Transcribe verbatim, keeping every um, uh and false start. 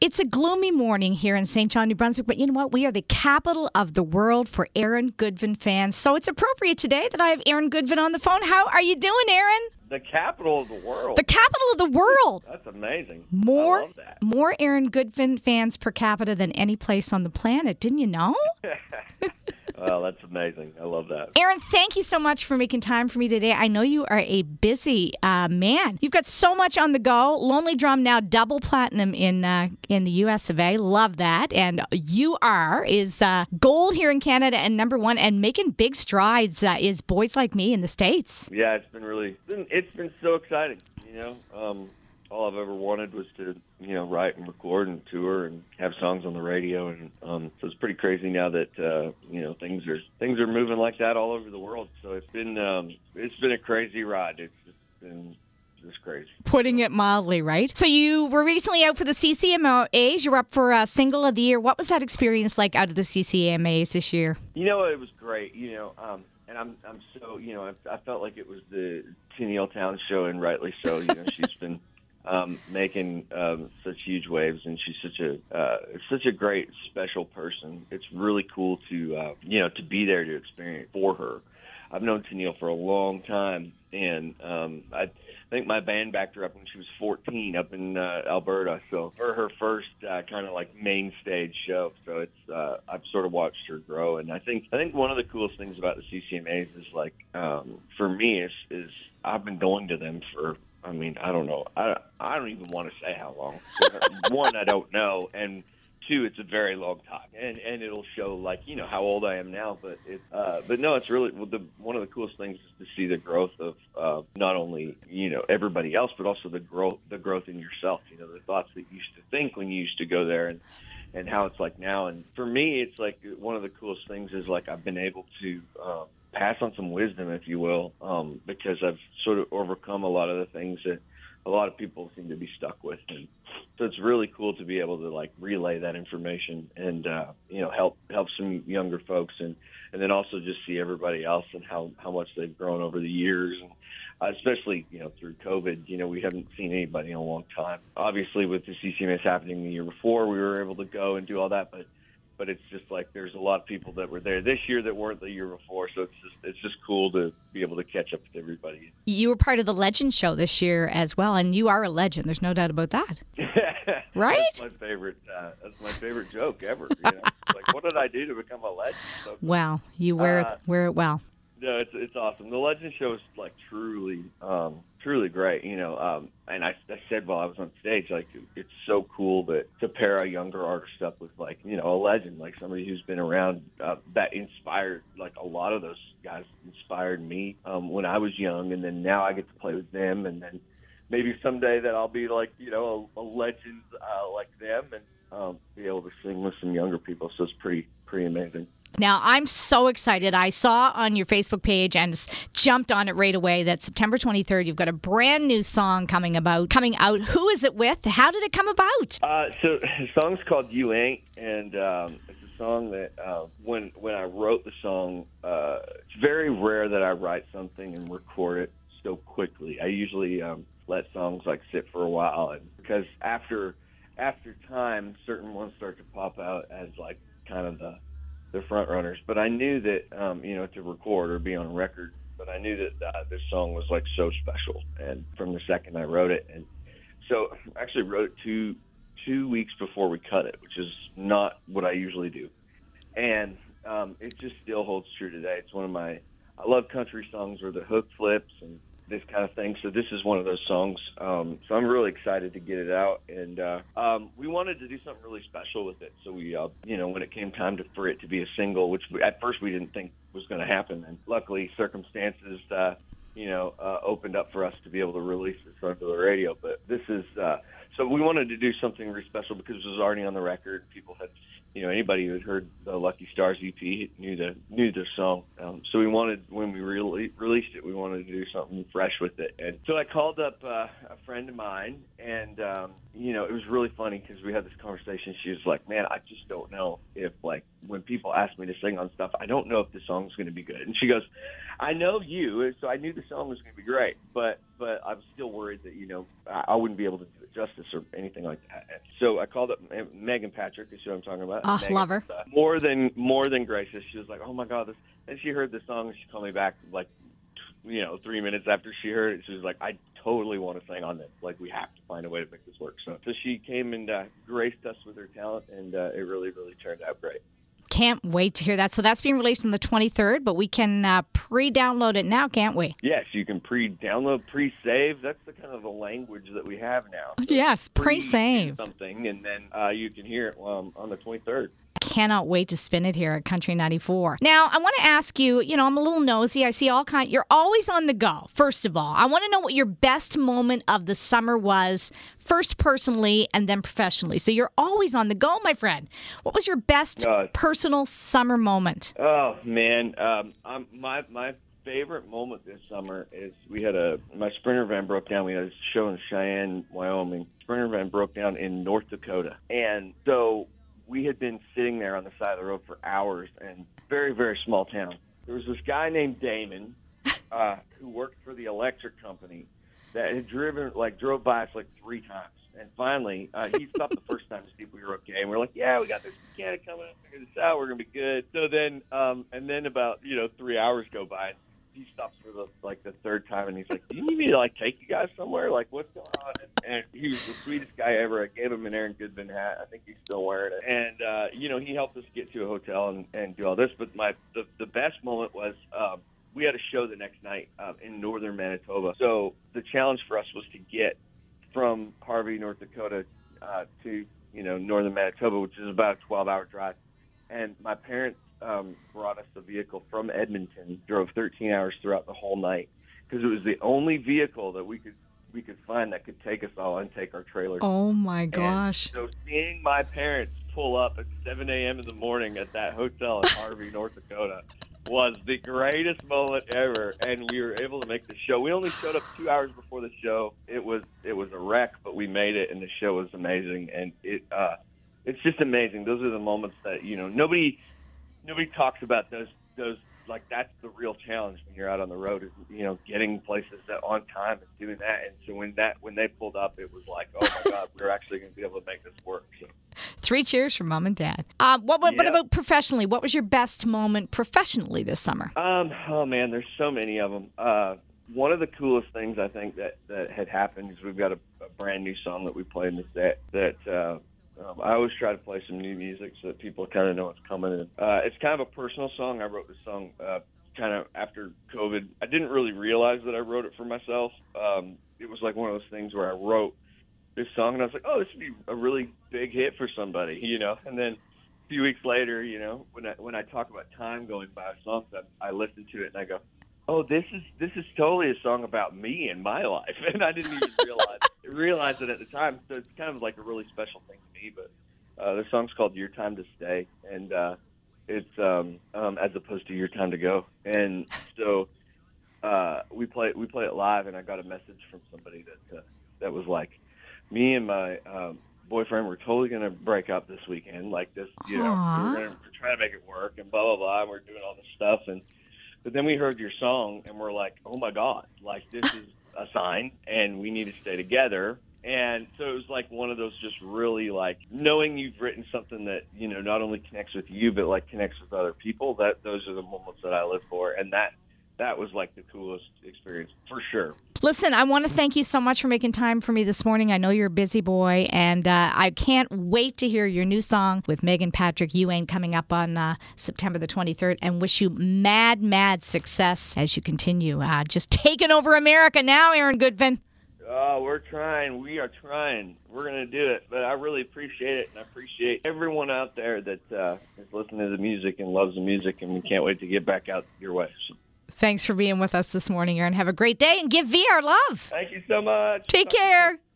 It's a gloomy morning here in Saint John, New Brunswick, but you know what? We are the capital of the world for Aaron Goodvin fans. So it's appropriate today that I have Aaron Goodvin on the phone. How are you doing, Aaron? The capital of the world. The capital of the world. That's amazing. More, I love that. More Aaron Goodvin fans per capita than any place on the planet. Didn't you know? Well, that's amazing. I love that. Aaron, thank you so much for making time for me today. I know you are a busy uh, man. You've got so much on the go. Lonely Drum now double platinum in uh, in the U S of A. Love that. And You Are is uh, gold here in Canada and number one, and making big strides uh, is Boys Like Me in the States. Yeah, it's been really, it's been, it's been so exciting. You know, um, all I've ever wanted was to, you know, write and record and tour and have songs on the radio, and um, so it's pretty crazy now that uh, you know things are things are moving like that all over the world. So it's been um, it's been a crazy ride. It's just been just crazy. Putting it mildly, right? So you were recently out for the C C M As. You were up for uh, Single of the Year. What was that experience like out of the C C M As this year? You know, it was great. You know. Um, And I'm, I'm so, you know, I, I felt like it was the Tenniel Town show, and rightly so. You know, she's been um, making um, such huge waves, and she's such a, uh, such a great, special person. It's really cool to, uh, you know, to be there to experience for her. I've known Tenniel for a long time, and um, I think my band backed her up when she was fourteen up in uh, Alberta. So for her first uh, kind of like main stage show, so it's uh, I've sort of watched her grow, and I think I think one of the coolest things about the C C M As is like um, for me is is I've been going to them for I mean I don't know I I don't even want to say how long. One, I don't know, and two, it's a very long time, and and it'll show like you know how old I am now. But it, uh, but no, it's really well, the one of the coolest things is to see the growth of uh, not only you know everybody else, but also the growth the growth in yourself. You know the thoughts that you used to think when you used to go there, and and how it's like now. And for me, it's like one of the coolest things is like I've been able to um, pass on some wisdom, if you will, um, because I've sort of overcome a lot of the things that a lot of people seem to be stuck with. And so it's really cool to be able to like relay that information and, uh, you know, help, help some younger folks. And, and then also just see everybody else and how, how much they've grown over the years. And uh, especially, you know, through COVID, you know, we haven't seen anybody in a long time. Obviously with the C C M S happening the year before, we were able to go and do all that, but But it's just like there's a lot of people that were there this year that weren't the year before. So it's just it's just cool to be able to catch up with everybody. You were part of the Legend Show this year as well, and you are a legend. There's no doubt about that. Right? That's my favorite. Uh, that's my favorite joke ever. You know? Like, what did I do to become a legend? So, well, you wear uh, it wear it well. No, it's it's awesome. The Legend Show is like truly, um, truly great. You know, um, and I, I said while I was on stage, like it's so cool that to pair a younger artist up with like you know a legend, like somebody who's been around uh, that inspired. Like a lot of those guys inspired me um, when I was young, and then now I get to play with them, and then maybe someday that I'll be like you know a, a legend uh, like them, and um, be able to sing with some younger people. So it's pretty pretty amazing. Now, I'm so excited. I saw on your Facebook page and jumped on it right away that September twenty-third, you've got a brand new song coming about, coming out. Who is it with? How did it come about? Uh, so the song's called You Ain't, and um, it's a song that uh, when when I wrote the song, uh, it's very rare that I write something and record it so quickly. I usually um, let songs like sit for a while, and because after after time, certain ones start to pop out as like kind of the the front runners, but I knew that um, you know to record or be on record. But I knew that uh, this song was like so special, and from the second I wrote it, and so I actually wrote it two two weeks before we cut it, which is not what I usually do, and um, it just still holds true today. It's one of my I love country songs where the hook flips and this kind of thing. So this is one of those songs. Um, so I'm really excited to get it out. And uh, um, we wanted to do something really special with it. So we, uh, you know, when it came time to, for it to be a single, which we, at first we didn't think was going to happen. And luckily circumstances, uh, you know, uh, opened up for us to be able to release this onto the radio. But this is, uh, so we wanted to do something really special because it was already on the record. People had, you know, anybody who had heard the Lucky Stars E P knew the knew the song. Um, so we wanted, when we re- released it, we wanted to do something fresh with it. And so I called up uh, a friend of mine, and um, you know, it was really funny because we had this conversation. She was like, "Man, I just don't know if like when people ask me to sing on stuff, I don't know if the song's going to be good." And she goes, "I know you, so I knew the song was going to be great, but but I'm still worried that you know I, I wouldn't be able to do it justice or anything like that. And so I called up Megan Patrick, is who I'm talking about. Oh, Megan, love her. Uh, more than more than gracious. She was like, oh, my God. This. And she heard the song, and she called me back, like, you know, three minutes after she heard it. She was like, I totally want to sing on this. Like, we have to find a way to make this work. So, so she came and uh, graced us with her talent, and uh, it really, really turned out great. Can't wait to hear that. So that's being released on the twenty-third, but we can uh, pre-download it now, can't we? Yes, you can pre-download, pre-save. That's the kind of the language that we have now. So yes, pre-save. Something, and then uh, you can hear it um, on the twenty-third. Cannot wait to spin it here at Country ninety-four. Now, I want to ask you, you know, I'm a little nosy. I see all kind. You're always on the go, first of all. I want to know what your best moment of the summer was, first personally and then professionally. So you're always on the go, my friend. What was your best uh, personal summer moment? Oh, man. Um, I'm, my my favorite moment this summer is we had a, my Sprinter van broke down. We had a show in Cheyenne, Wyoming. Sprinter van broke down in North Dakota. And so we had been sitting there on the side of the road for hours, and very, very small town. There was this guy named Damon uh, who worked for the electric company that had driven, like, drove by us like three times. And finally, uh, he stopped the first time to see if we were okay. And we're like, yeah, we got this mechanic coming up, figure this out, we're going to be good. So then, um, and then about, you know, three hours go by, and he stops for the, like, the third time, and he's like, do you need me to, like, take you guys somewhere? Like, what's going on? And, and he was the sweetest guy ever. I gave him an Aaron Goodman hat. I think he's still wearing it. And, uh, you know, he helped us get to a hotel and, and do all this. But my the, the best moment was um, we had a show the next night um, in northern Manitoba. So the challenge for us was to get from Harvey, North Dakota, uh, to, you know, northern Manitoba, which is about a twelve-hour drive. And my parents um, brought us a vehicle from Edmonton, drove thirteen hours throughout the whole night, because it was the only vehicle that we could we could find that could take us all and take our trailers. Oh, my gosh. And so seeing my parents pull up at seven a.m. in the morning at that hotel in Harvey, North Dakota, was the greatest moment ever, and we were able to make the show. We only showed up two hours before the show. It was it was a wreck, but we made it, and the show was amazing. And it uh, it's just amazing. Those are the moments that, you know, nobody nobody talks about those those like that's the real challenge when you're out on the road, is, you know, getting places that on time and doing that. And so when that when they pulled up, it was like, oh my God, we're actually going to be able to make this work. So. Three cheers from Mom and Dad. Uh, what, what, yeah. what about professionally? What was your best moment professionally this summer? Um, oh, man, there's so many of them. Uh, one of the coolest things I think that, that had happened is we've got a, a brand new song that we play in the set that uh, um, I always try to play some new music so that people kind of know what's coming in. Uh, it's kind of a personal song. I wrote this song uh, kind of after COVID. I didn't really realize that I wrote it for myself. Um, it was like one of those things where I wrote this song, and I was like, oh, this would be a really big hit for somebody, you know. And then a few weeks later, you know, when I when I talk about time going by songs, I, I listen to it and I go, oh, this is this is totally a song about me and my life, and I didn't even realize realize it at the time. So it's kind of like a really special thing to me. But uh, the song's called "Your Time to Stay," and uh, it's um, um, as opposed to "Your Time to Go." And so uh, we play we play it live, and I got a message from somebody that uh, that was like, me and my um, boyfriend were totally going to break up this weekend, like this, you know, Aww. we were going to try to make it work and blah, blah, blah, and we're doing all this stuff. And but then we heard your song, and we're like, oh, my God, like, this is a sign, and we need to stay together. And so it was like one of those just really, like, knowing you've written something that, you know, not only connects with you, but, like, connects with other people, that those are the moments that I live for. And that that was, like, the coolest experience, for sure. Listen, I want to thank you so much for making time for me this morning. I know you're a busy boy, and uh, I can't wait to hear your new song with Megan Patrick Ewing coming up on uh, September the twenty-third, and wish you mad, mad success as you continue. Uh, just taking over America now, Aaron Goodman. Oh, we're trying. We are trying. We're going to do it. But I really appreciate it, and I appreciate everyone out there that uh, is listening to the music and loves the music, and we can't wait to get back out your way. So. Thanks for being with us this morning, Aaron. Have a great day, and give V our love. Thank you so much. Take care.